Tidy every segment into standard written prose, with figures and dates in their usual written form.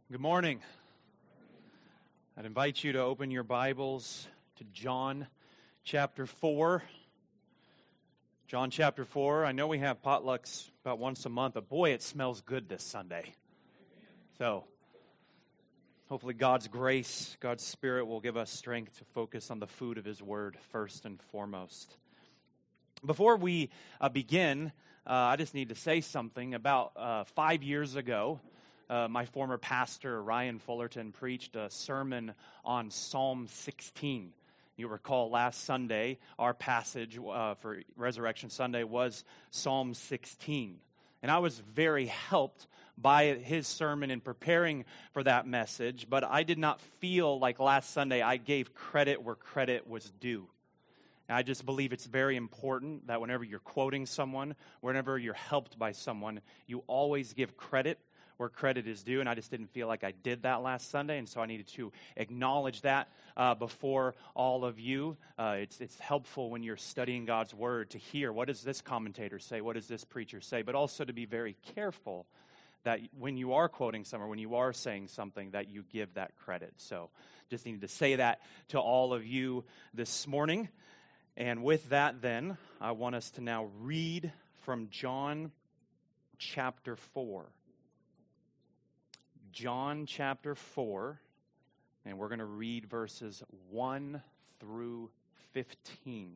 Good morning. I'd invite you to open your Bibles to John chapter 4. John chapter 4. I know we have potlucks about once a month, but boy, it smells good this Sunday. So, hopefully God's grace, God's Spirit will give us strength to focus on the food of His Word first and foremost. Before we begin, I just need to say something. About 5 years ago, my former pastor, Ryan Fullerton, preached a sermon on Psalm 16. You recall last Sunday, our passage for Resurrection Sunday was Psalm 16. And I was very helped by his sermon in preparing for that message, but I did not feel like last Sunday I gave credit where credit was due. And I just believe it's very important that whenever you're quoting someone, whenever you're helped by someone, you always give credit where credit is due, and I just didn't feel like I did that last Sunday, and so I needed to acknowledge that before all of you. It's helpful when you're studying God's Word to hear, what does this commentator say, what does this preacher say, but also to be very careful that when you are quoting someone, when you are saying something, that you give that credit. So just needed to say that to all of you this morning. And with that then, I want us to now read from John chapter 4. John chapter 4, and we're going to read verses 1 through 15.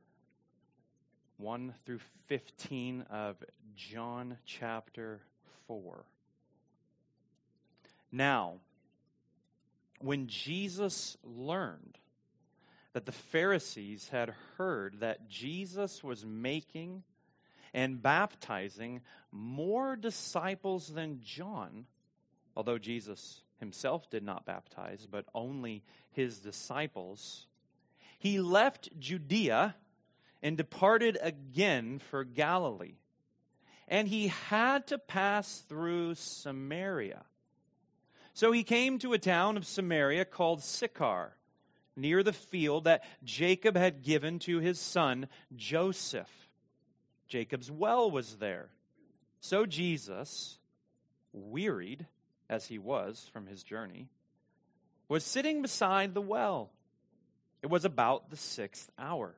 1 through 15 of John chapter 4. Now, when Jesus learned that the Pharisees had heard that Jesus was making and baptizing more disciples than John, although Jesus himself did not baptize, but only his disciples, he left Judea and departed again for Galilee. And he had to pass through Samaria. So he came to a town of Samaria called Sychar, near the field that Jacob had given to his son Joseph. Jacob's well was there. So Jesus, wearied as he was from his journey, was sitting beside the well. It was about the 6th hour.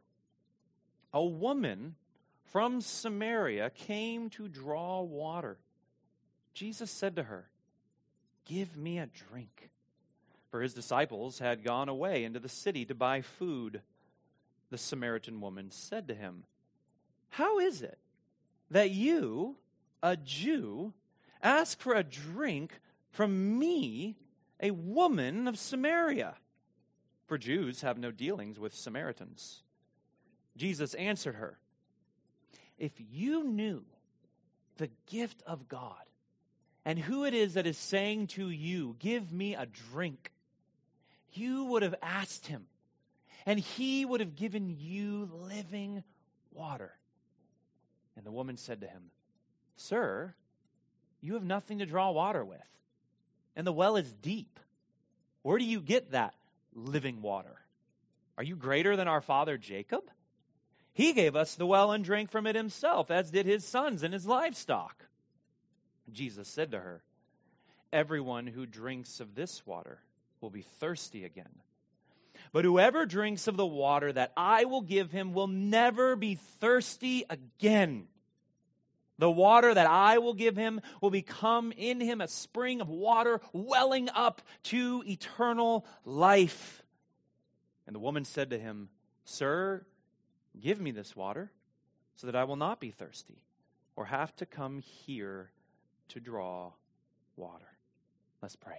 A woman from Samaria came to draw water. Jesus said to her, "Give me a drink." For his disciples had gone away into the city to buy food. The Samaritan woman said to him, "How is it that you, a Jew, ask for a drink from me, a woman of Samaria? For Jews have no dealings with Samaritans." Jesus answered her, "If you knew the gift of God and who it is that is saying to you, 'Give me a drink,' you would have asked him, and he would have given you living water." And the woman said to him, "Sir, you have nothing to draw water with, and the well is deep. Where do you get that living water? Are you greater than our father Jacob? He gave us the well and drank from it himself, as did his sons and his livestock." Jesus said to her, "Everyone who drinks of this water will be thirsty again. But whoever drinks of the water that I will give him will never be thirsty again. The water that I will give him will become in him a spring of water welling up to eternal life." And the woman said to him, "Sir, give me this water so that I will not be thirsty or have to come here to draw water." Let's pray.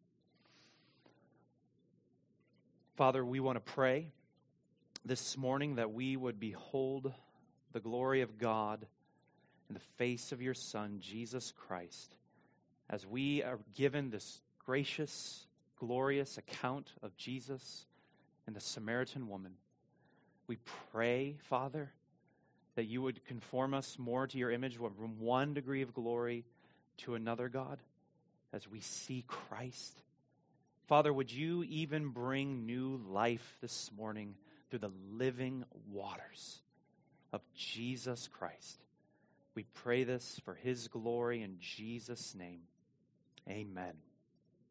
Father, we want to pray this morning that we would behold the glory of God in the face of your Son, Jesus Christ, as we are given this gracious, glorious account of Jesus and the Samaritan woman. We pray, Father, that you would conform us more to your image from one degree of glory to another, God, as we see Christ. Father, would you even bring new life this morning through the living waters of Jesus Christ? We pray this for his glory in Jesus' name. Amen.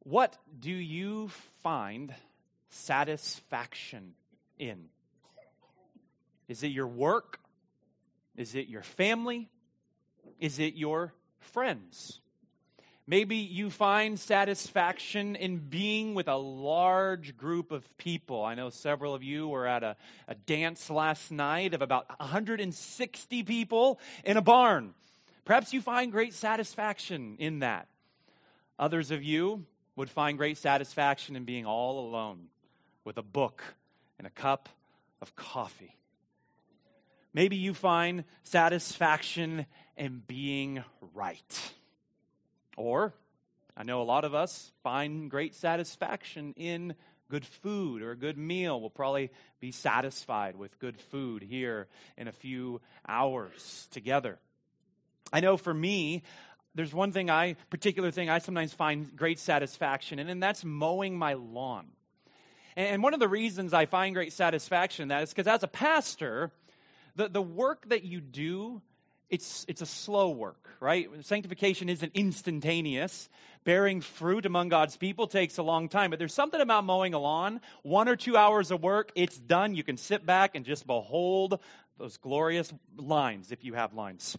What do you find satisfaction in? Is it your work? Is it your family? Is it your friends? Maybe you find satisfaction in being with a large group of people. I know several of you were at a dance last night of about 160 people in a barn. Perhaps you find great satisfaction in that. Others of you would find great satisfaction in being all alone with a book and a cup of coffee. Maybe you find satisfaction in being right. Or, I know a lot of us find great satisfaction in good food or a good meal. We'll probably be satisfied with good food here in a few hours together. I know for me, there's one particular thing I sometimes find great satisfaction in, and that's mowing my lawn. And one of the reasons I find great satisfaction in that is because as a pastor, the work that you do, it's a slow work, right? Sanctification isn't instantaneous. Bearing fruit among God's people takes a long time. But there's something about mowing a lawn. 1 or 2 hours of work, it's done. You can sit back and just behold those glorious lines, if you have lines.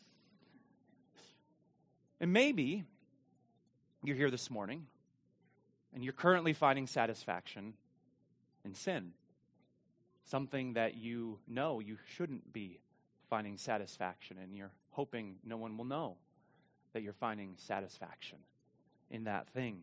And maybe you're here this morning and you're currently finding satisfaction in sin. Something that you know you shouldn't be finding satisfaction in. You're hoping no one will know that you're finding satisfaction in that thing.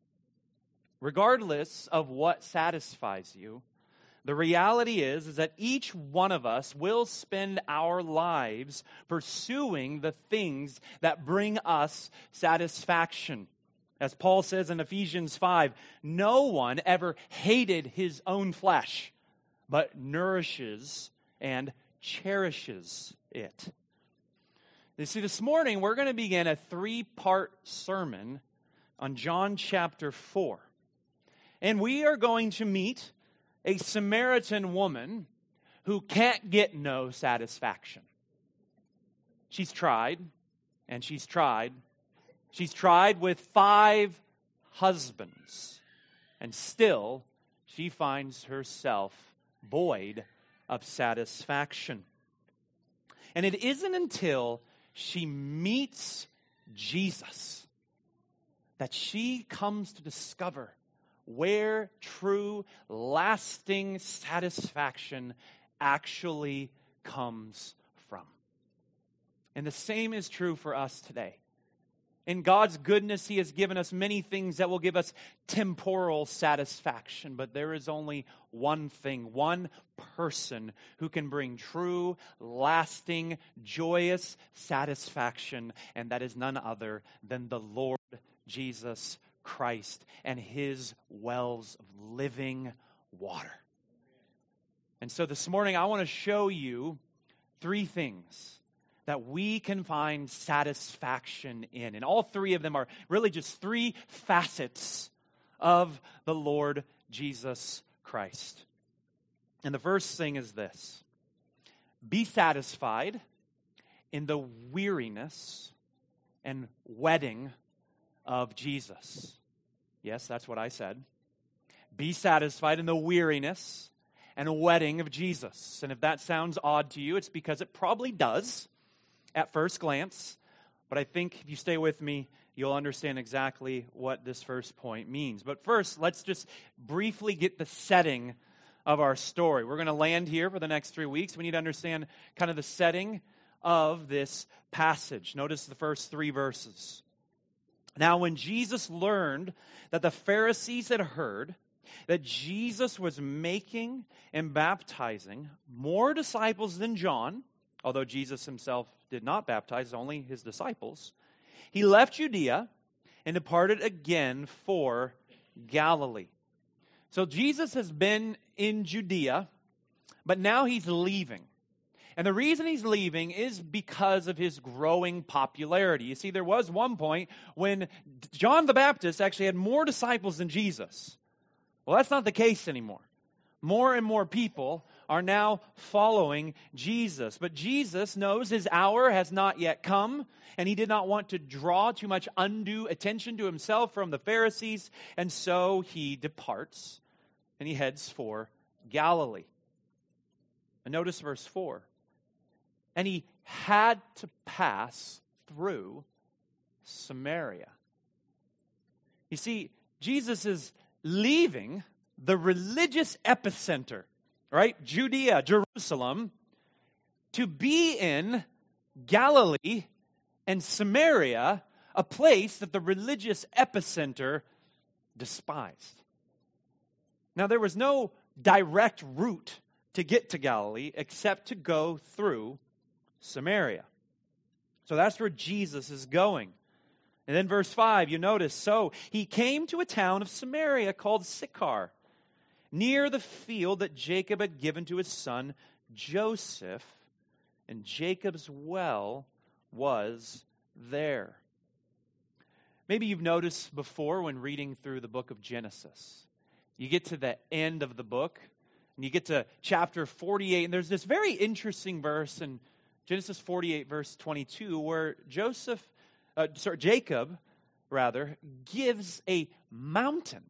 Regardless of what satisfies you, the reality is that each one of us will spend our lives pursuing the things that bring us satisfaction. As Paul says in Ephesians 5, no one ever hated his own flesh, but nourishes and cherishes it. You see, this morning we're going to begin a 3-part sermon on John chapter 4. And we are going to meet a Samaritan woman who can't get no satisfaction. She's tried, and she's tried. She's tried with 5 husbands, and still she finds herself void of satisfaction. And it isn't until she meets Jesus that she comes to discover where true, lasting satisfaction actually comes from. And the same is true for us today. In God's goodness, He has given us many things that will give us temporal satisfaction. But there is only one thing, one person who can bring true, lasting, joyous satisfaction. And that is none other than the Lord Jesus Christ and His wells of living water. And so this morning, I want to show you 3 things that we can find satisfaction in. And all 3 of them are really just 3 facets of the Lord Jesus Christ. And the first thing is this: be satisfied in the weariness and wedding of Jesus. Yes, that's what I said. Be satisfied in the weariness and wedding of Jesus. And if that sounds odd to you, it's because it probably does at first glance, but I think if you stay with me, you'll understand exactly what this first point means. But first, let's just briefly get the setting of our story. We're going to land here for the next 3 weeks. We need to understand kind of the setting of this passage. Notice the first 3 verses. Now, when Jesus learned that the Pharisees had heard that Jesus was making and baptizing more disciples than John, although Jesus himself did not baptize, only his disciples, he left Judea and departed again for Galilee. So Jesus has been in Judea, but now he's leaving. And the reason he's leaving is because of his growing popularity. You see, there was one point when John the Baptist actually had more disciples than Jesus. Well, that's not the case anymore. More and more people are now following Jesus. But Jesus knows his hour has not yet come, and he did not want to draw too much undue attention to himself from the Pharisees, and so he departs, and he heads for Galilee. And notice verse 4. And he had to pass through Samaria. You see, Jesus is leaving the religious epicenter, right? Judea, Jerusalem, to be in Galilee and Samaria, a place that the religious epicenter despised. Now, there was no direct route to get to Galilee except to go through Samaria. So that's where Jesus is going. And then verse 5, you notice, so he came to a town of Samaria called Sychar, near the field that Jacob had given to his son Joseph, and Jacob's well was there. Maybe you've noticed before when reading through the book of Genesis, you get to the end of the book, and you get to chapter 48, and there's this very interesting verse in Genesis 48, verse 22, where Jacob gives a mountain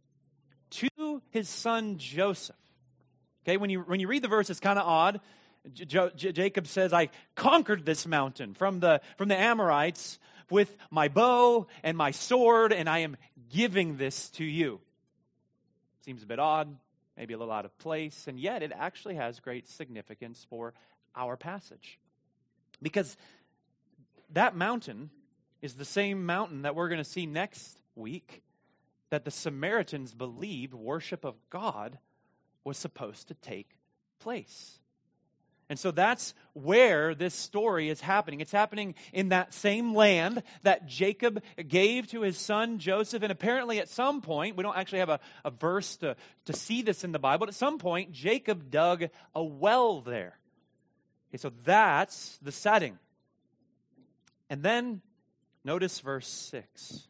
to his son Joseph. Okay, when you read the verse, it's kind of odd. Jacob says, "I conquered this mountain from the Amorites with my bow and my sword, and I am giving this to you." Seems a bit odd, maybe a little out of place, and yet it actually has great significance for our passage. Because that mountain is the same mountain that we're going to see next week that the Samaritans believed worship of God was supposed to take place. And so that's where this story is happening. It's happening in that same land that Jacob gave to his son Joseph. And apparently at some point, we don't actually have a verse to see this in the Bible, but at some point, Jacob dug a well there. Okay, so that's the setting. And then notice verse 6.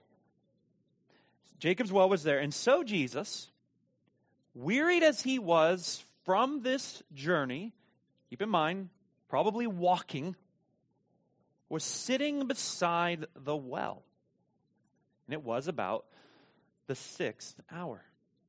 Jacob's well was there. And so Jesus, wearied as he was from this journey, keep in mind, probably walking, was sitting beside the well. And it was about the 6th hour.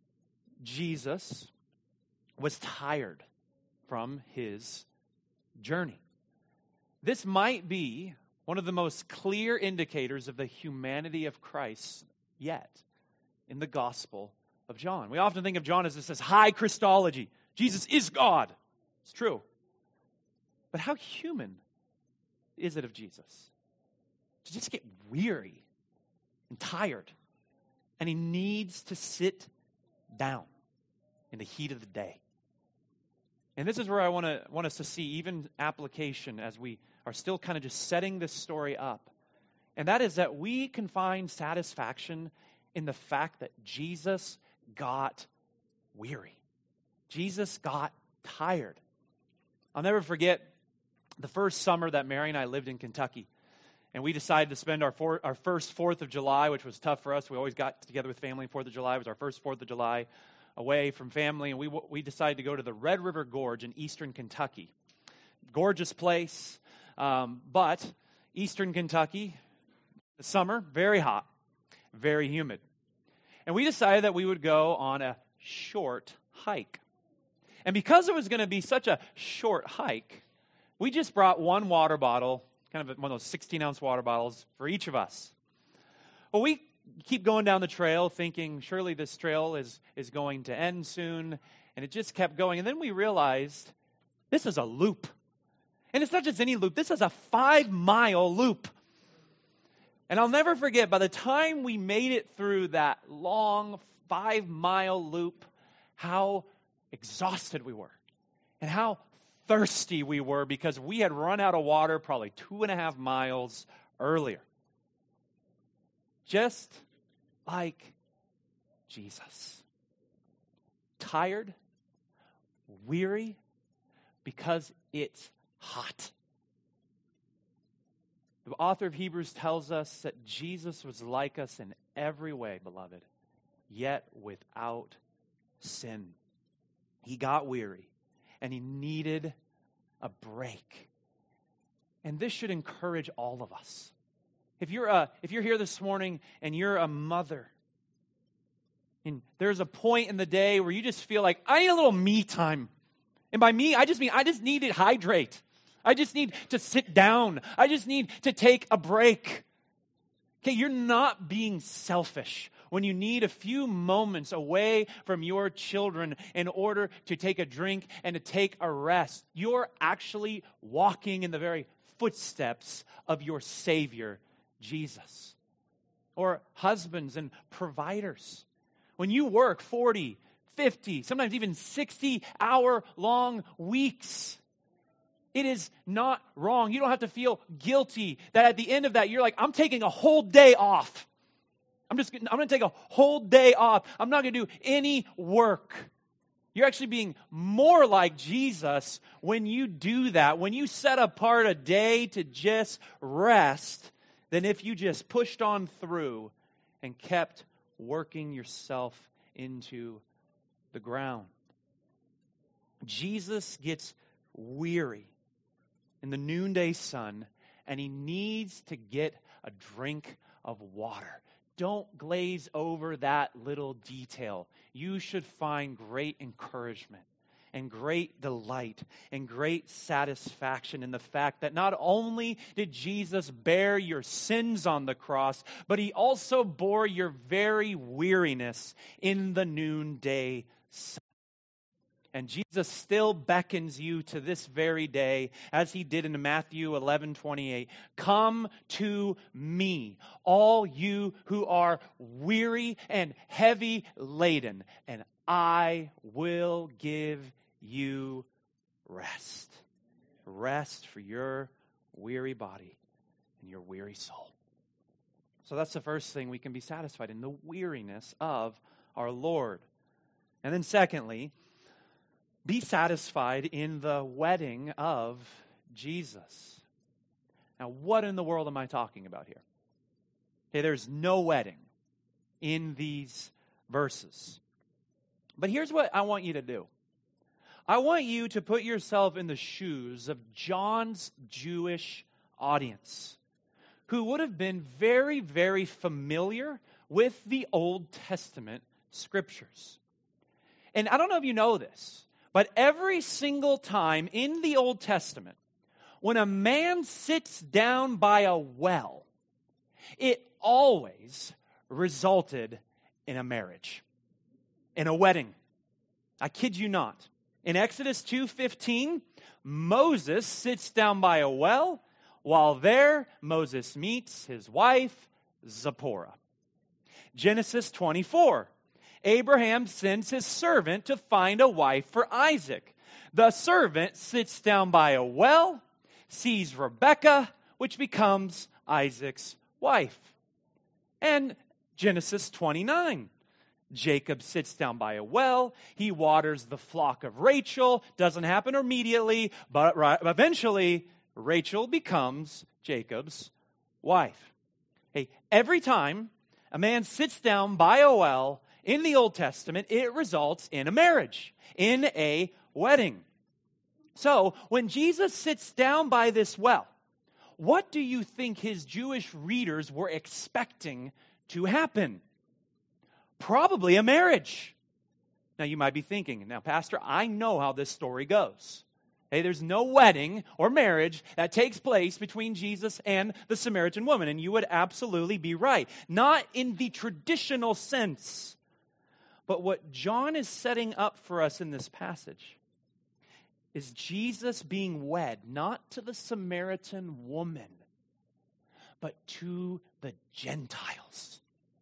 Jesus was tired from his journey. This might be one of the most clear indicators of the humanity of Christ yet in the Gospel of John. We often think of John as this high Christology. Jesus is God. It's true. But how human is it of Jesus to just get weary and tired, and he needs to sit down in the heat of the day? And this is where I want us to see even application as we are still kind of just setting this story up. And that is that we can find satisfaction in the fact that Jesus got weary. Jesus got tired. I'll never forget the first summer that Mary and I lived in Kentucky. And we decided to spend our first 4th of July, which was tough for us. We always got together with family. 4th of July was our first 4th of July away from family. And we decided to go to the Red River Gorge in eastern Kentucky. Gorgeous place. But eastern Kentucky, the summer, very hot, very humid. And we decided that we would go on a short hike. And because it was going to be such a short hike, we just brought one water bottle, kind of one of those 16-ounce water bottles for each of us. Well, we keep going down the trail thinking, surely this trail is going to end soon. And it just kept going. And then we realized this is a loop. And it's not just any loop. This is a 5-mile loop. And I'll never forget, by the time we made it through that long 5-mile loop, how exhausted we were and how thirsty we were because we had run out of water probably 2.5 miles earlier. Just like Jesus. Tired, weary, because it's hot. The author of Hebrews tells us that Jesus was like us in every way, beloved, yet without sin. He got weary, and he needed a break. And this should encourage all of us. If you're here this morning and you're a mother, and there's a point in the day where you just feel like, I need a little me time. And by me, I just need to hydrate. I just need to sit down. I just need to take a break. Okay, you're not being selfish when you need a few moments away from your children in order to take a drink and to take a rest. You're actually walking in the very footsteps of your Savior, Jesus. Or husbands and providers. When you work 40, 50, sometimes even 60-hour-long weeks, it is not wrong. You don't have to feel guilty that at the end of that, you're like, I'm taking a whole day off. I'm going to take a whole day off. I'm not going to do any work. You're actually being more like Jesus when you do that, when you set apart a day to just rest, than if you just pushed on through and kept working yourself into the ground. Jesus gets weary in the noonday sun, and he needs to get a drink of water. Don't glaze over that little detail. You should find great encouragement and great delight and great satisfaction in the fact that not only did Jesus bear your sins on the cross, but he also bore your very weariness in the noonday sun. And Jesus still beckons you to this very day, as he did in Matthew 11:28. Come to me, all you who are weary and heavy laden, and I will give you rest. Rest for your weary body and your weary soul. So that's the first thing we can be satisfied in, the weariness of our Lord. And then secondly, be satisfied in the wedding of Jesus. Now, what in the world am I talking about here? Okay, there's no wedding in these verses. But here's what I want you to do. I want you to put yourself in the shoes of John's Jewish audience, who would have been very, very familiar with the Old Testament scriptures. And I don't know if you know this, but every single time in the Old Testament, when a man sits down by a well, it always resulted in a marriage, in a wedding. I kid you not. In Exodus 2:15, Moses sits down by a well. While there, Moses meets his wife, Zipporah. Genesis 24. Abraham sends his servant to find a wife for Isaac. The servant sits down by a well, sees Rebekah, which becomes Isaac's wife. And Genesis 29. Jacob sits down by a well. He waters the flock of Rachel. Doesn't happen immediately, but eventually Rachel becomes Jacob's wife. Hey, every time a man sits down by a well in the Old Testament, it results in a marriage, in a wedding. So, when Jesus sits down by this well, what do you think his Jewish readers were expecting to happen? Probably a marriage. Now, you might be thinking, now, Pastor, I know how this story goes. Hey, there's no wedding or marriage that takes place between Jesus and the Samaritan woman, and you would absolutely be right. Not in the traditional sense. But what John is setting up for us in this passage is Jesus being wed, not to the Samaritan woman, but to the Gentiles.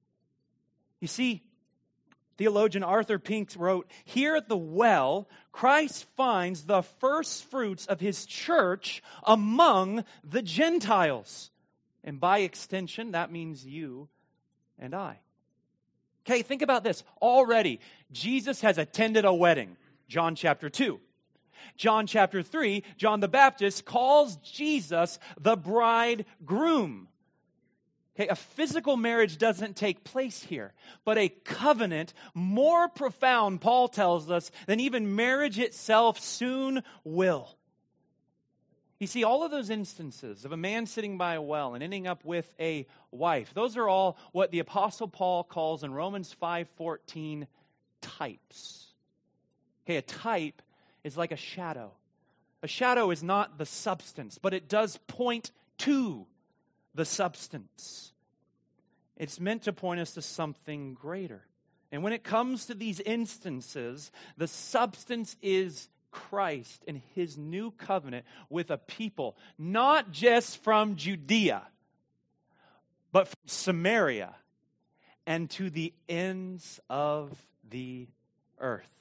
You see, theologian Arthur Pink wrote, here at the well, Christ finds the first fruits of his church among the Gentiles. And by extension, that means you and I. Okay, think about this. Already, Jesus has attended a wedding. John chapter 2. John chapter 3, John the Baptist calls Jesus the bridegroom. Okay, a physical marriage doesn't take place here, but a covenant more profound, Paul tells us, than even marriage itself soon will. You see, all of those instances of a man sitting by a well and ending up with a wife, those are all what the Apostle Paul calls in Romans 5:14 types. Okay, a type is like a shadow. A shadow is not the substance, but it does point to the substance. It's meant to point us to something greater. And when it comes to these instances, the substance is Christ and his new covenant with a people, not just from Judea, but from Samaria and to the ends of the earth.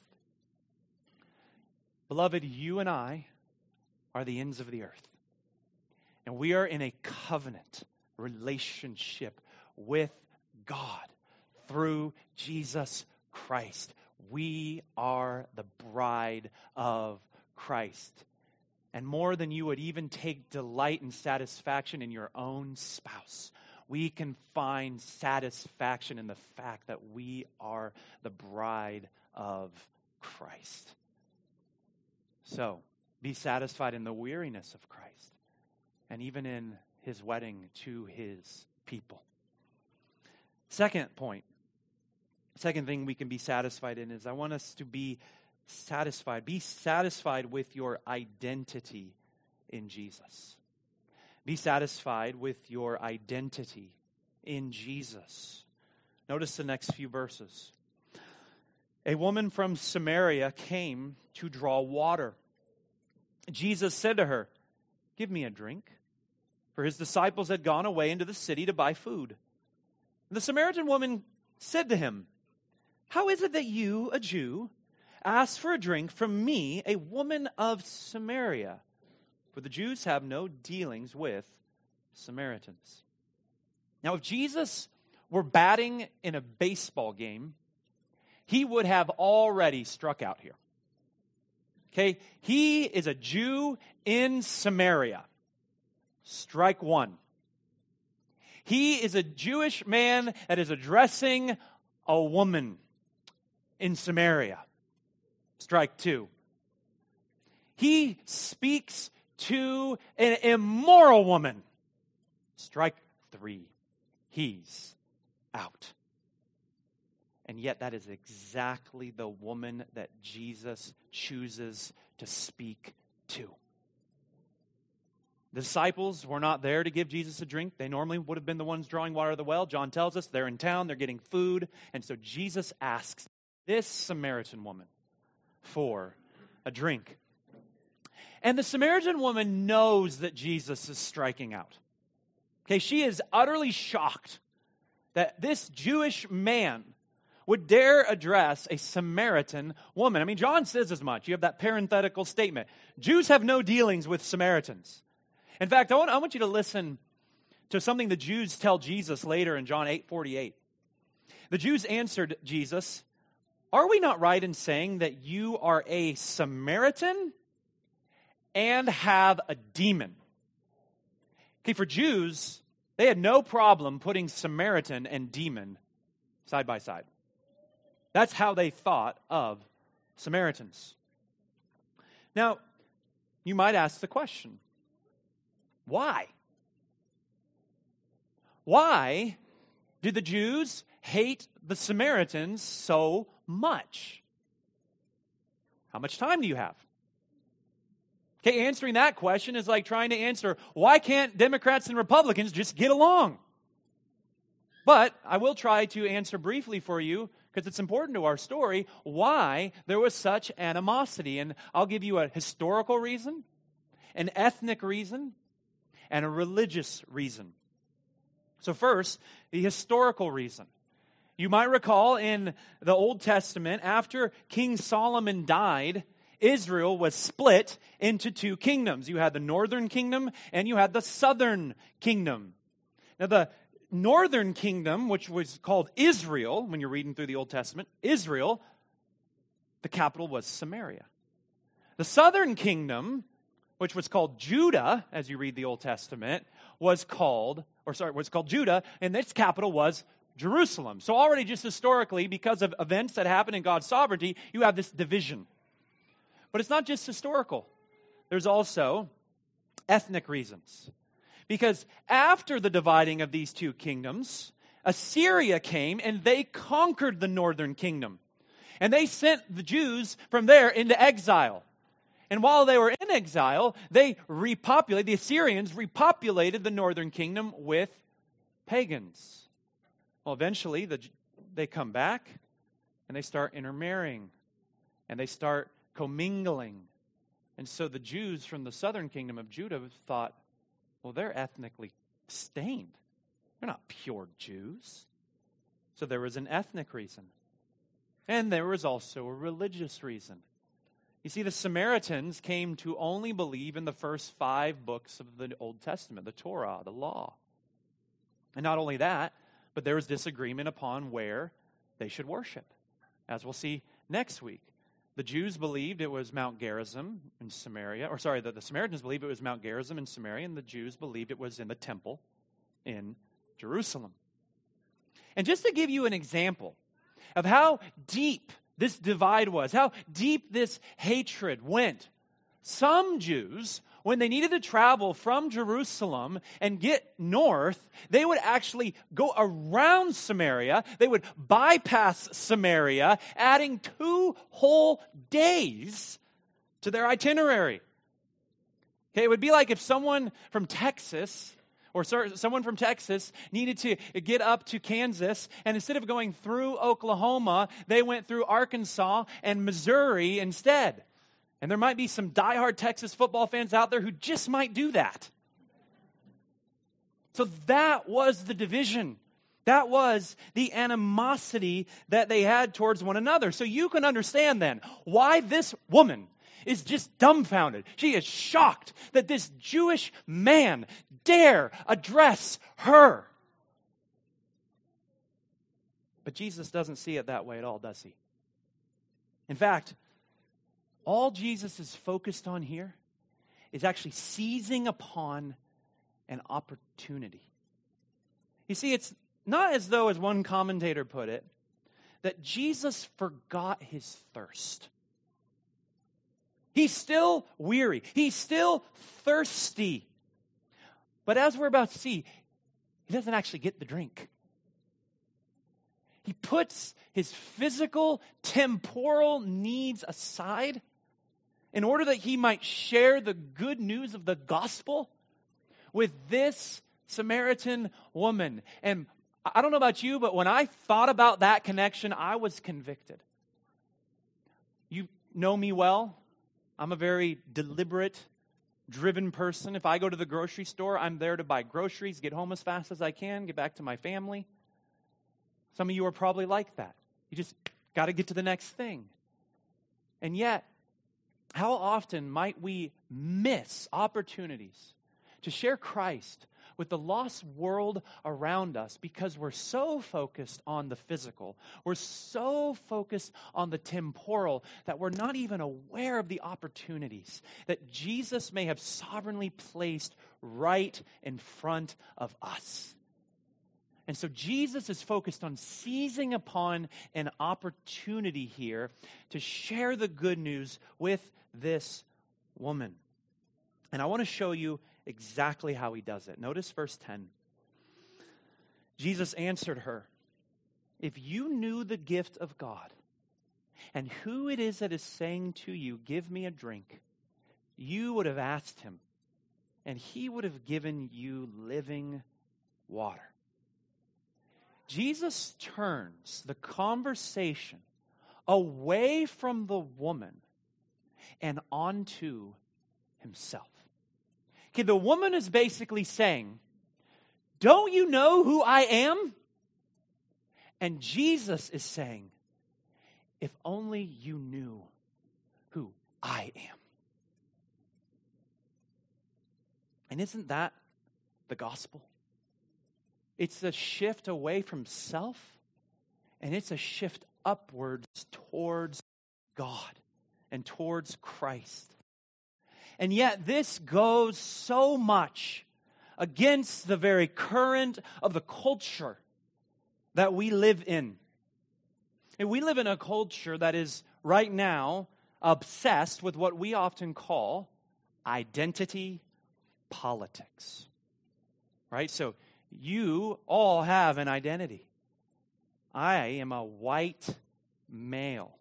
Beloved, you and I are the ends of the earth. And we are in a covenant relationship with God through Jesus Christ. We are the bride of Christ. And more than you would even take delight and satisfaction in your own spouse, we can find satisfaction in the fact that we are the bride of Christ. So, be satisfied in the weariness of Christ and even in his wedding to his people. Second point. Second thing we can be satisfied in is I want us to be satisfied. Be satisfied with your identity in Jesus. Be satisfied with your identity in Jesus. Notice the next few verses. A woman from Samaria came to draw water. Jesus said to her, "Give me a drink." For his disciples had gone away into the city to buy food. The Samaritan woman said to him, "How is it that you, a Jew, ask for a drink from me, a woman of Samaria? For the Jews have no dealings with Samaritans." Now, if Jesus were batting in a baseball game, he would have already struck out here. Okay? He is a Jew in Samaria. Strike one. He is a Jewish man that is addressing a woman in Samaria. Strike two. He speaks to an immoral woman. Strike three. He's out. And yet that is exactly the woman that Jesus chooses to speak to. The disciples were not there to give Jesus a drink. They normally would have been the ones drawing water out of the well. John tells us they're in town, they're getting food. And so Jesus asks this Samaritan woman for a drink. And the Samaritan woman knows that Jesus is striking out. Okay, she is utterly shocked that this Jewish man would dare address a Samaritan woman. I mean, John says as much. You have that parenthetical statement. Jews have no dealings with Samaritans. In fact, I want you to listen to something the Jews tell Jesus later in John 8:48. The Jews answered Jesus, "Are we not right in saying that you are a Samaritan and have a demon?" Okay, for Jews, they had no problem putting Samaritan and demon side by side. That's how they thought of Samaritans. Now, you might ask the question, why? Why do the Jews hate the Samaritans so much? How much time do you have? Okay, answering that question is like trying to answer, why can't Democrats and Republicans just get along? But I will try to answer briefly for you, because it's important to our story, why there was such animosity. And I'll give you a historical reason, an ethnic reason, and a religious reason. So first, the historical reason. You might recall in the Old Testament, after King Solomon died, Israel was split into two kingdoms. You had the northern kingdom and you had the southern kingdom. Now the northern kingdom, which was called Israel, when you're reading through the Old Testament, Israel, the capital was Samaria. The southern kingdom, which was called Judah, as you read the Old Testament, was called Judah, and its capital was Jerusalem. So already just historically, because of events that happen in God's sovereignty, you have this division. But it's not just historical. There's also ethnic reasons. Because after the dividing of these two kingdoms, Assyria came and they conquered the northern kingdom. And they sent the Jews from there into exile. And while they were in exile, the Assyrians repopulated the northern kingdom with pagans. Well, eventually they come back and they start intermarrying and they start commingling. And so the Jews from the southern kingdom of Judah thought, well, they're ethnically stained. They're not pure Jews. So there was an ethnic reason. And there was also a religious reason. You see, the Samaritans came to only believe in the first 5 books of the Old Testament, the Torah, the law. And not only that, but there was disagreement upon where they should worship. As we'll see next week. The Jews believed it was Mount Gerizim in Samaria, the Samaritans believed it was Mount Gerizim in Samaria, and the Jews believed it was in the temple in Jerusalem. And just to give you an example of how deep this divide was, how deep this hatred went, some Jews, when they needed to travel from Jerusalem and get north, they would actually go around Samaria. They would bypass Samaria, adding 2 whole days to their itinerary. Okay, it would be like if someone from Texas needed to get up to Kansas, and instead of going through Oklahoma, they went through Arkansas and Missouri instead. And there might be some diehard Texas football fans out there who just might do that. So that was the division. That was the animosity that they had towards one another. So you can understand then why this woman is just dumbfounded. She is shocked that this Jewish man dare address her. But Jesus doesn't see it that way at all, does he? In fact, all Jesus is focused on here is actually seizing upon an opportunity. You see, it's not as though, as one commentator put it, that Jesus forgot his thirst. He's still weary. He's still thirsty. But as we're about to see, he doesn't actually get the drink. He puts his physical, temporal needs aside in order that he might share the good news of the gospel with this Samaritan woman. And I don't know about you, but when I thought about that connection, I was convicted. You know me well. I'm a very deliberate, driven person. If I go to the grocery store, I'm there to buy groceries, get home as fast as I can, get back to my family. Some of you are probably like that. You just got to get to the next thing. And yet, how often might we miss opportunities to share Christ with the lost world around us because we're so focused on the physical, we're so focused on the temporal that we're not even aware of the opportunities that Jesus may have sovereignly placed right in front of us. And so Jesus is focused on seizing upon an opportunity here to share the good news with this woman. And I want to show you exactly how he does it. Notice verse 10. Jesus answered her, "If you knew the gift of God and who it is that is saying to you, 'Give me a drink,' you would have asked him, and he would have given you living water." Jesus turns the conversation away from the woman and onto himself. Okay, the woman is basically saying, "Don't you know who I am?" And Jesus is saying, "If only you knew who I am." And isn't that the gospel? It's a shift away from self, and it's a shift upwards towards God and towards Christ. And yet this goes so much against the very current of the culture that we live in. And we live in a culture that is right now obsessed with what we often call identity politics. Right? So you all have an identity. I am a white male.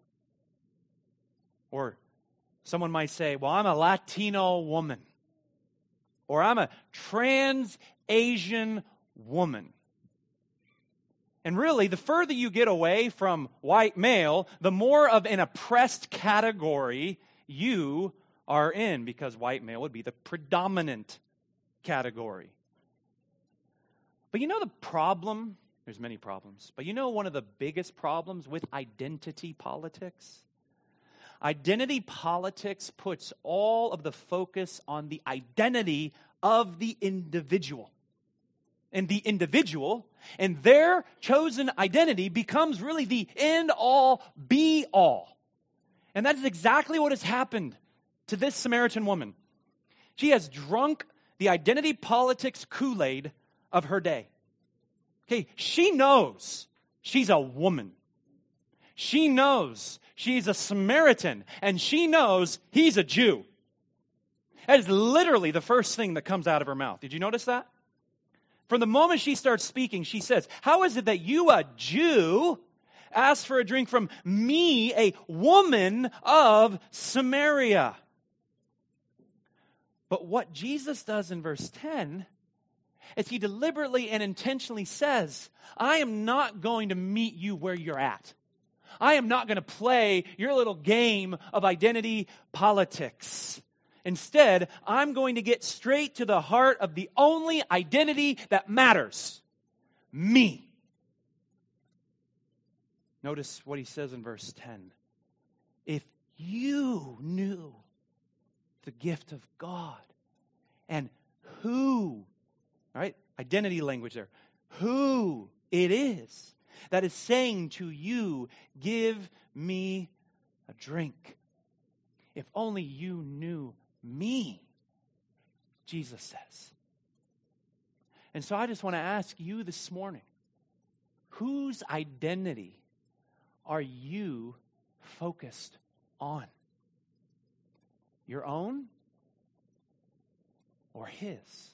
Or someone might say, well, I'm a Latino woman. Or I'm a trans Asian woman. And really, the further you get away from white male, the more of an oppressed category you are in, because white male would be the predominant category. But you know the problem? There's many problems. But you know one of the biggest problems with identity politics? Identity politics puts all of the focus on the identity of the individual. And the individual and their chosen identity becomes really the end-all, be-all. And that is exactly what has happened to this Samaritan woman. She has drunk the identity politics Kool-Aid of her day. Okay, she knows she's a woman. She knows she's a Samaritan, and she knows he's a Jew. That is literally the first thing that comes out of her mouth. Did you notice that? From the moment she starts speaking, she says, how is it that you, a Jew, ask for a drink from me, a woman of Samaria? But what Jesus does in verse 10 is he deliberately and intentionally says, I am not going to meet you where you're at. I am not going to play your little game of identity politics. Instead, I'm going to get straight to the heart of the only identity that matters. Me. Notice what he says in verse 10. If you knew the gift of God and who, all right, identity language there, who it is that is saying to you, give me a drink. If only you knew me, Jesus says. And so I just want to ask you this morning, whose identity are you focused on? Your own or his?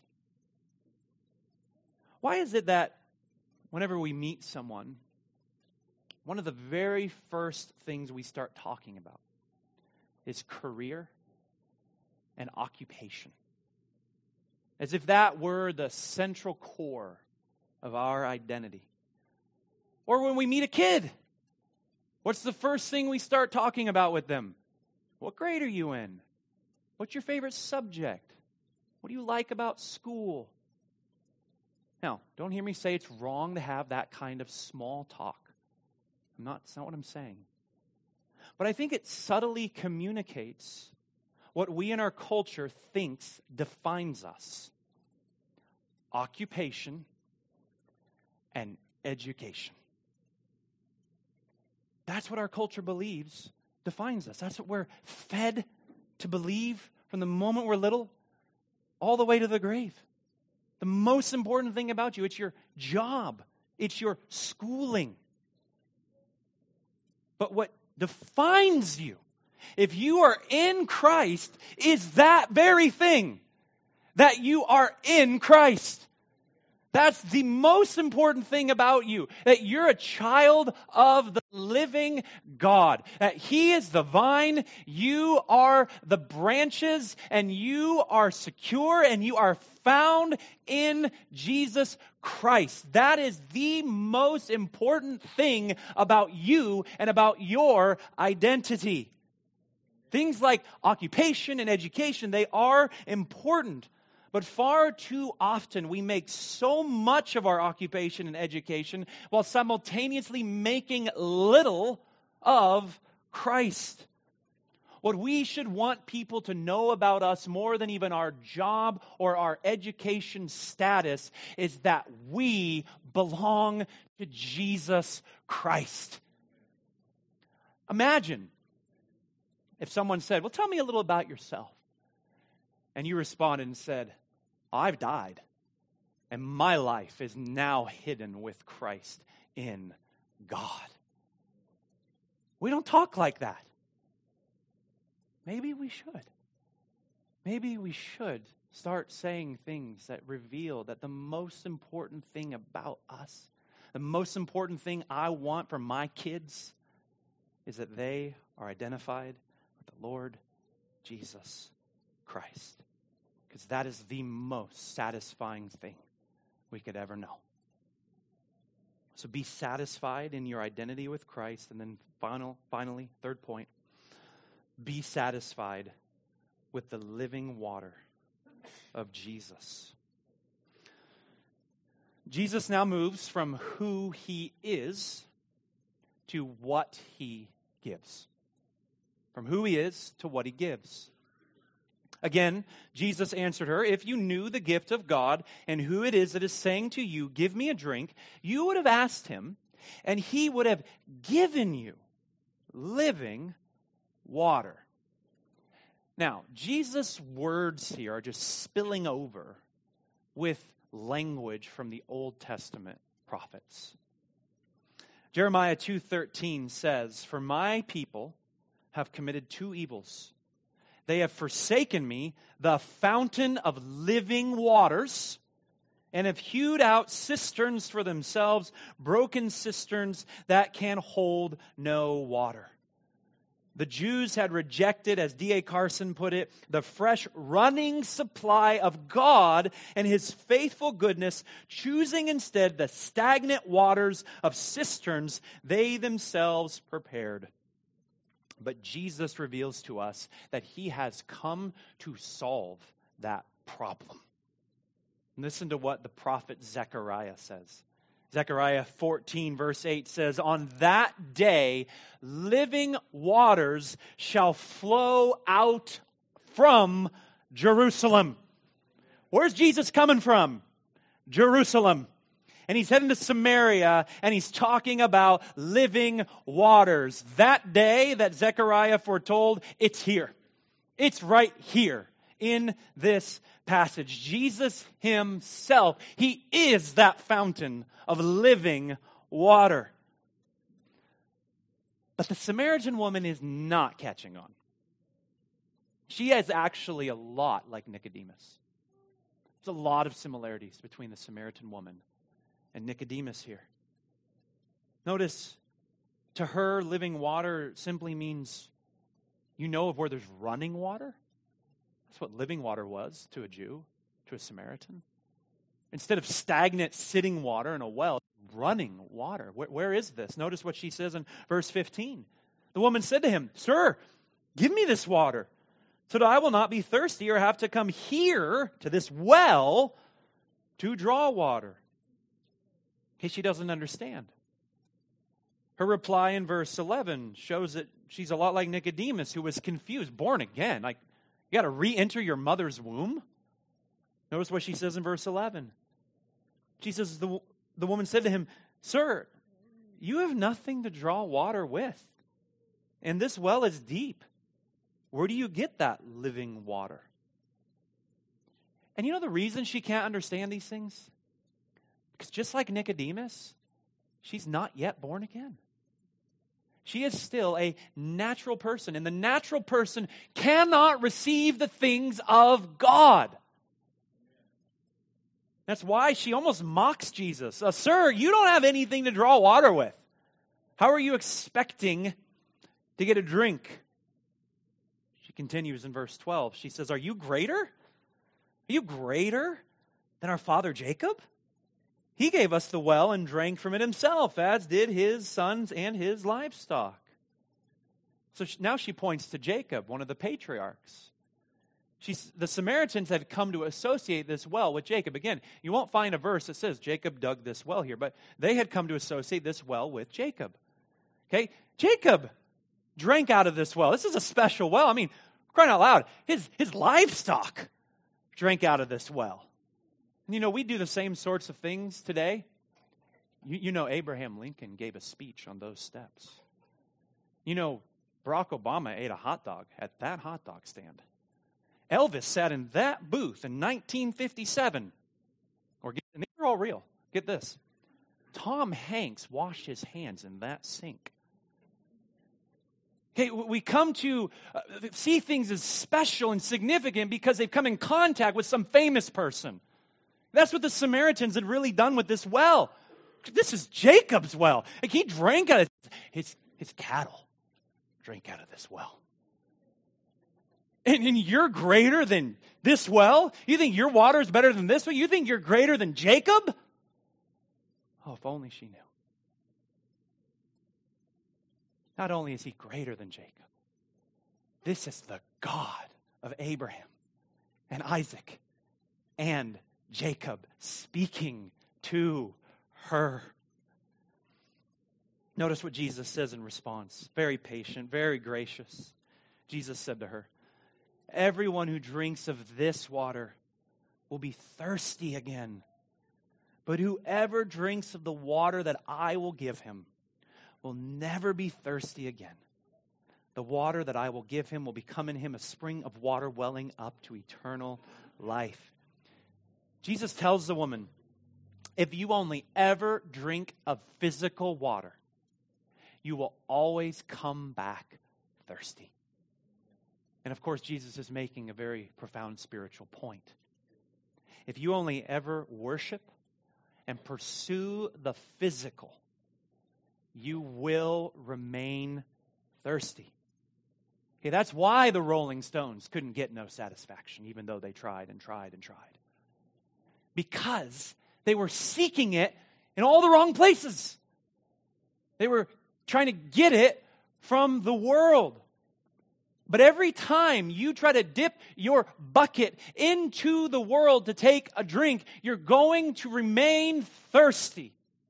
Why is it that whenever we meet someone, one of the very first things we start talking about is career and occupation? As if that were the central core of our identity. Or when we meet a kid, what's the first thing we start talking about with them? What grade are you in? What's your favorite subject? What do you like about school? Now, don't hear me say it's wrong to have that kind of small talk. It's not what I'm saying. But I think it subtly communicates what we in our culture thinks defines us. Occupation and education. That's what our culture believes defines us. That's what we're fed to believe from the moment we're little all the way to the grave. The most important thing about you, it's your job. It's your schooling. But what defines you, if you are in Christ, is that very thing, that you are in Christ. That's the most important thing about you, that you're a child of the living God, that He is the vine, you are the branches, and you are secure, and you are found in Jesus Christ. That is the most important thing about you and about your identity. Things like occupation and education, they are important. But far too often we make so much of our occupation and education while simultaneously making little of Christ. What we should want people to know about us more than even our job or our education status is that we belong to Jesus Christ. Imagine if someone said, well, tell me a little about yourself. And you responded and said, I've died. And my life is now hidden with Christ in God. We don't talk like that. Maybe we should. Maybe we should start saying things that reveal that the most important thing about us, the most important thing I want for my kids, is that they are identified with the Lord Jesus Christ. Because that is the most satisfying thing we could ever know. So be satisfied in your identity with Christ. And then finally, third point, be satisfied with the living water of Jesus. Jesus now moves from who he is to what he gives. From who he is to what he gives. Again, Jesus answered her, if you knew the gift of God and who it is that is saying to you, give me a drink, you would have asked him, and he would have given you living water. Now, Jesus' words here are just spilling over with language from the Old Testament prophets. Jeremiah 2:13 says, for my people have committed two evils. They have forsaken me, the fountain of living waters, and have hewed out cisterns for themselves, broken cisterns that can hold no water. The Jews had rejected, as D.A. Carson put it, the fresh running supply of God and his faithful goodness, choosing instead the stagnant waters of cisterns they themselves prepared. But Jesus reveals to us that he has come to solve that problem. Listen to what the prophet Zechariah says. Zechariah 14 verse 8 says, on that day, living waters shall flow out from Jerusalem. Where's Jesus coming from? Jerusalem. And he's heading to Samaria, and he's talking about living waters. That day that Zechariah foretold, it's here. It's right here in this passage. Jesus himself, he is that fountain of living water. But the Samaritan woman is not catching on. She is actually a lot like Nicodemus. There's a lot of similarities between the Samaritan woman and Nicodemus here. Notice, to her, living water simply means you know of where there's running water. That's what living water was to a Jew, to a Samaritan. Instead of stagnant sitting water in a well, running water. Where is this? Notice what she says in verse 15. The woman said to him, sir, give me this water, so that I will not be thirsty or have to come here to this well to draw water. Okay, she doesn't understand. Her reply in verse 11 shows that she's a lot like Nicodemus, who was confused, born again. Like, you got to re-enter your mother's womb? Notice what she says in verse 11. She says, the woman said to him, sir, you have nothing to draw water with, and this well is deep. Where do you get that living water? And you know the reason she can't understand these things? Because just like Nicodemus, she's not yet born again. She is still a natural person, and the natural person cannot receive the things of God. That's why she almost mocks Jesus. Sir, you don't have anything to draw water with. How are you expecting to get a drink? She continues in verse 12. She says, are you greater? Are you greater than our father Jacob? He gave us the well and drank from it himself, as did his sons and his livestock. So now she points to Jacob, one of the patriarchs. The Samaritans had come to associate this well with Jacob. Again, you won't find a verse that says Jacob dug this well here, but they had come to associate this well with Jacob. Okay, Jacob drank out of this well. This is a special well. I mean, crying out loud, his livestock drank out of this well. And you know, we do the same sorts of things today. You know, Abraham Lincoln gave a speech on those steps. You know, Barack Obama ate a hot dog at that hot dog stand. Elvis sat in that booth in 1957, or get an all real. Get this. Tom Hanks washed his hands in that sink. Okay, we come to see things as special and significant because they've come in contact with some famous person. That's what the Samaritans had really done with this well. This is Jacob's well. Like he drank out of his cattle. Drank out of this well. And you're greater than this well? You think your water is better than this well? You think you're greater than Jacob? Oh, if only she knew. Not only is he greater than Jacob, this is the God of Abraham and Isaac and Jacob speaking to her. Notice what Jesus says in response. Very patient, very gracious. Jesus said to her, everyone who drinks of this water will be thirsty again. But whoever drinks of the water that I will give him will never be thirsty again. The water that I will give him will become in him a spring of water welling up to eternal life. Jesus tells the woman, if you only ever drink of physical water, you will always come back thirsty. And of course, Jesus is making a very profound spiritual point. If you only ever worship and pursue the physical, you will remain thirsty. Okay, that's why the Rolling Stones couldn't get no satisfaction, even though they tried and tried and tried. Because they were seeking it in all the wrong places. They were trying to get it from the world. But every time you try to dip your bucket into the world to take a drink, you're going to remain thirsty.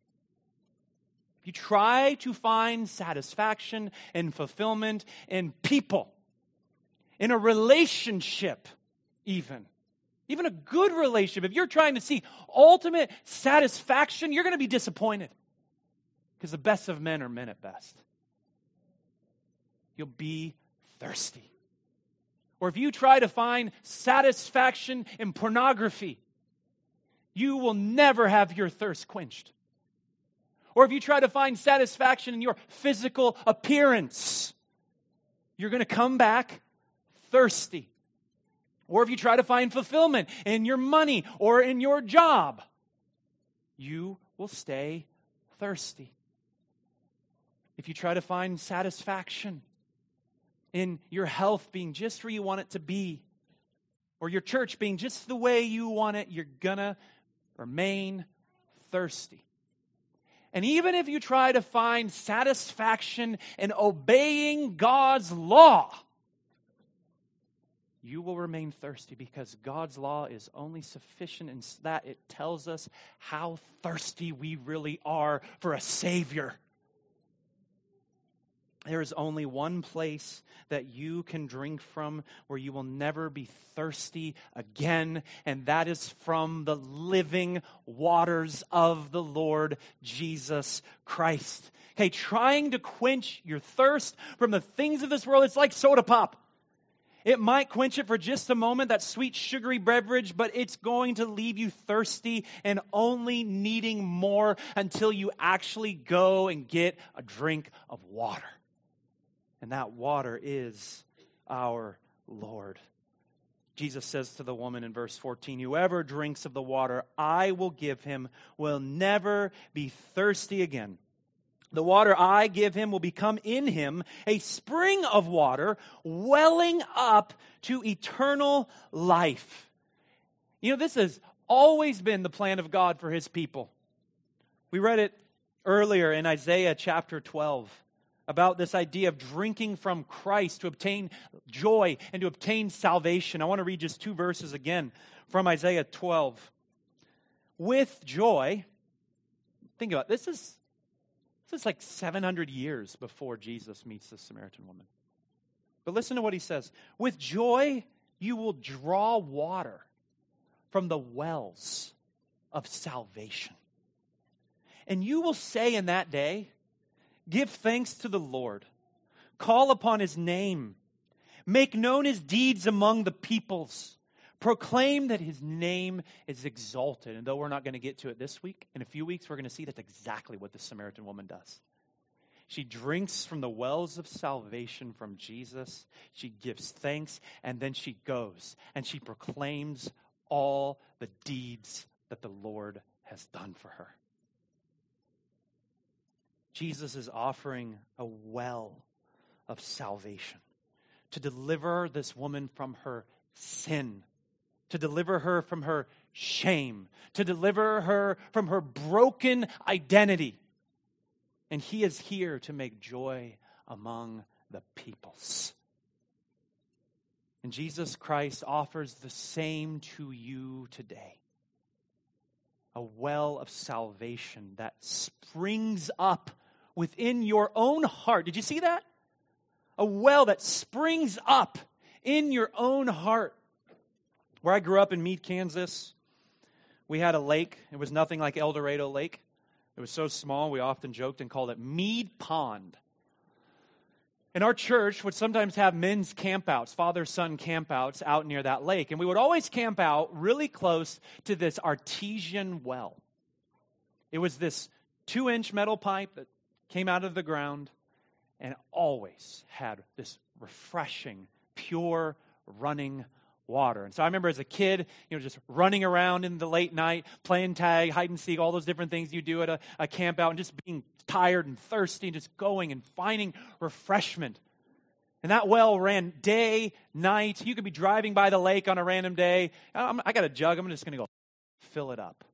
You try to find satisfaction and fulfillment in people, in a relationship even a good relationship. If you're trying to see ultimate satisfaction, you're going to be disappointed because the best of men are men at best. You'll be thirsty. Or if you try to find satisfaction in pornography, you will never have your thirst quenched. Or if you try to find satisfaction in your physical appearance, you're going to come back thirsty. Or if you try to find fulfillment in your money or in your job, you will stay thirsty. If you try to find satisfaction in your health being just where you want it to be, or your church being just the way you want it, you're going to remain thirsty. And even if you try to find satisfaction in obeying God's law, you will remain thirsty because God's law is only sufficient in that it tells us how thirsty we really are for a Savior. There is only one place that you can drink from where you will never be thirsty again, and that is from the living waters of the Lord Jesus Christ. Okay, trying to quench your thirst from the things of this world, it's like soda pop. It might quench it for just a moment, that sweet sugary beverage, but it's going to leave you thirsty and only needing more until you actually go and get a drink of water. And that water is our Lord. Jesus says to the woman in verse 14, whoever drinks of the water I will give him will never be thirsty again. The water I give him will become in him a spring of water welling up to eternal life. You know, this has always been the plan of God for his people. We read it earlier in Isaiah chapter 12. About this idea of drinking from Christ to obtain joy and to obtain salvation. I want to read just 2 verses again from Isaiah 12. With joy, think about it, this is like 700 years before Jesus meets the Samaritan woman. But listen to what he says. With joy, you will draw water from the wells of salvation. And you will say in that day, give thanks to the Lord. Call upon his name. Make known his deeds among the peoples. Proclaim that his name is exalted. And though we're not going to get to it this week, in a few weeks we're going to see that's exactly what the Samaritan woman does. She drinks from the wells of salvation from Jesus. She gives thanks, and then she goes and she proclaims all the deeds that the Lord has done for her. Jesus is offering a well of salvation to deliver this woman from her sin, to deliver her from her shame, to deliver her from her broken identity. And he is here to make joy among the peoples. And Jesus Christ offers the same to you today. A well of salvation that springs up within your own heart. Did you see that? A well that springs up in your own heart. Where I grew up in Meade, Kansas, we had a lake. It was nothing like El Dorado Lake. It was so small, we often joked and called it Meade Pond. And our church would sometimes have men's campouts, father-son campouts out near that lake. And we would always camp out really close to this artesian well. It was this 2-inch metal pipe that came out of the ground and always had this refreshing, pure, running water. And so I remember as a kid, just running around in the late night, playing tag, hide and seek, all those different things you do at a camp out, and just being tired and thirsty, and just going and finding refreshment. And that well ran day, night. You could be driving by the lake on a random day. I got a jug. I'm just going to go fill it up.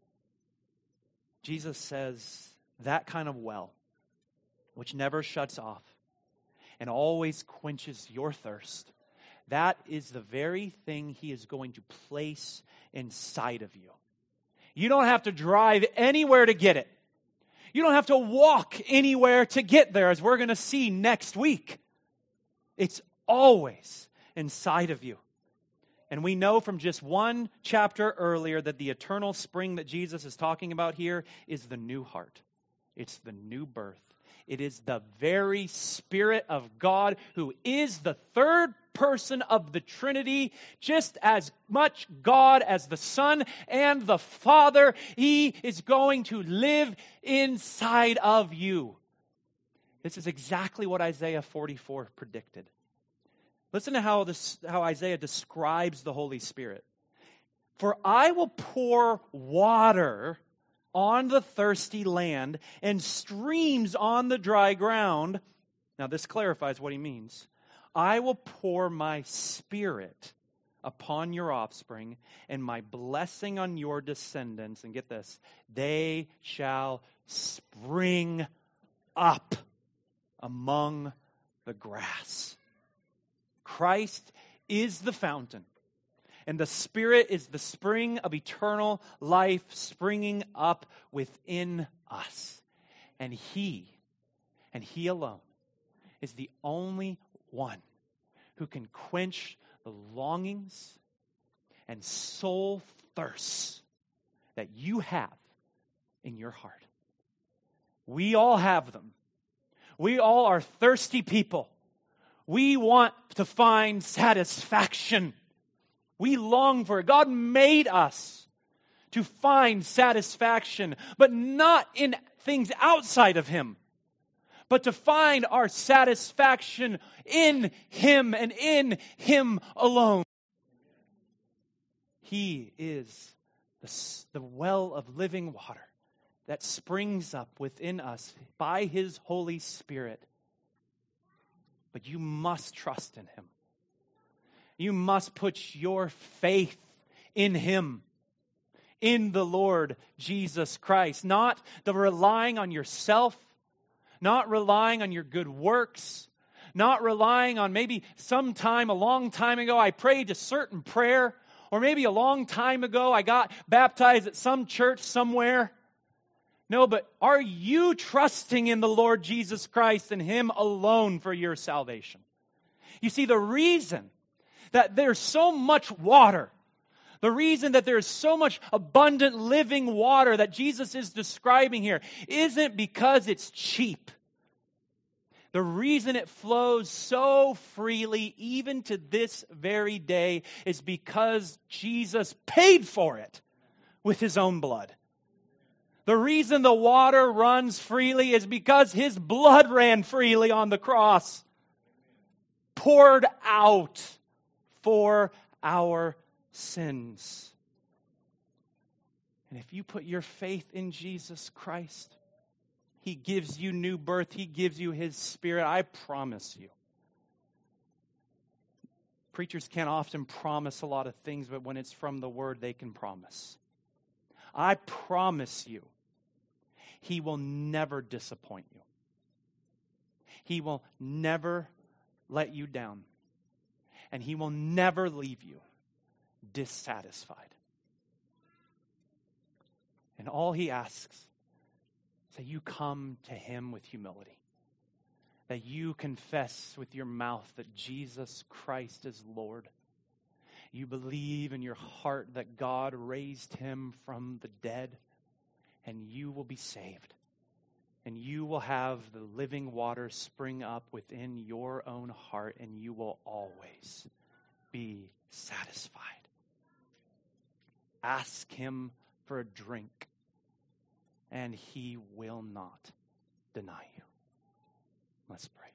Jesus says that kind of well, which never shuts off and always quenches your thirst, that is the very thing he is going to place inside of you. You don't have to drive anywhere to get it. You don't have to walk anywhere to get there, as we're going to see next week. It's always inside of you. And we know from just one chapter earlier that the eternal spring that Jesus is talking about here is the new heart. It's the new birth. It is the very Spirit of God, who is the third person of the Trinity, just as much God as the Son and the Father. He is going to live inside of you. This is exactly what Isaiah 44 predicted. Listen to how Isaiah describes the Holy Spirit. For I will pour water on the thirsty land and streams on the dry ground. Now this clarifies what he means. I will pour my Spirit upon your offspring and my blessing on your descendants. And get this, they shall spring up among the grass. Christ is the fountain, and the Spirit is the spring of eternal life springing up within us. And He alone is the only one who can quench the longings and soul thirsts that you have in your heart. We all have them. We all are thirsty people. We want to find satisfaction. We long for it. God made us to find satisfaction, but not in things outside of Him, but to find our satisfaction in Him and in Him alone. He is the well of living water that springs up within us by His Holy Spirit. But you must trust in Him. You must put your faith in Him, in the Lord Jesus Christ. Not the relying on yourself, not relying on your good works, not relying on maybe sometime a long time ago I prayed a certain prayer, or maybe a long time ago I got baptized at some church somewhere. No, but are you trusting in the Lord Jesus Christ and Him alone for your salvation? You see, the reason that there's so much water, the reason that there's so much abundant living water that Jesus is describing here, isn't because it's cheap. The reason it flows so freely, even to this very day, is because Jesus paid for it with his own blood. The reason the water runs freely is because his blood ran freely on the cross, poured out for our sins. And if you put your faith in Jesus Christ, he gives you new birth. He gives you his Spirit. I promise you. Preachers can't often promise a lot of things, but when it's from the Word, they can promise. I promise you, he will never disappoint you. He will never let you down. And he will never leave you dissatisfied. And all he asks is that you come to him with humility. That you confess with your mouth that Jesus Christ is Lord. You believe in your heart that God raised him from the dead, and you will be saved. And you will have the living water spring up within your own heart, and you will always be satisfied. Ask him for a drink, and he will not deny you. Let's pray.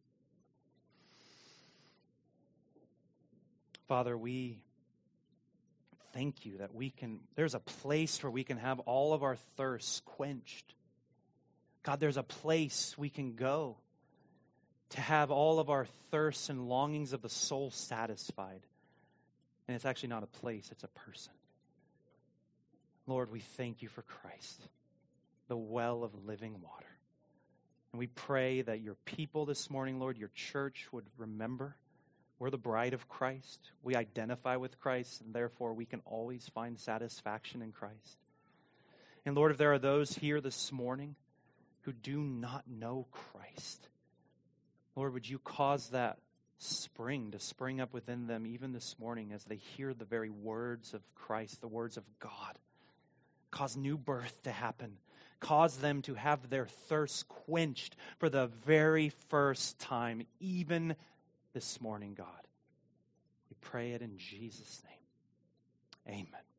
Father, we thank you that there's a place where we can have all of our thirsts quenched. God, there's a place we can go to have all of our thirsts and longings of the soul satisfied. And it's actually not a place, it's a person. Lord, we thank you for Christ, the well of living water. And we pray that your people this morning, Lord, your church would remember we're the bride of Christ. We identify with Christ, and therefore we can always find satisfaction in Christ. And Lord, if there are those here this morning who do not know Christ, Lord, would you cause that spring to spring up within them even this morning as they hear the very words of Christ, the words of God. Cause new birth to happen. Cause them to have their thirst quenched for the very first time, even this morning, God. We pray it in Jesus' name. Amen.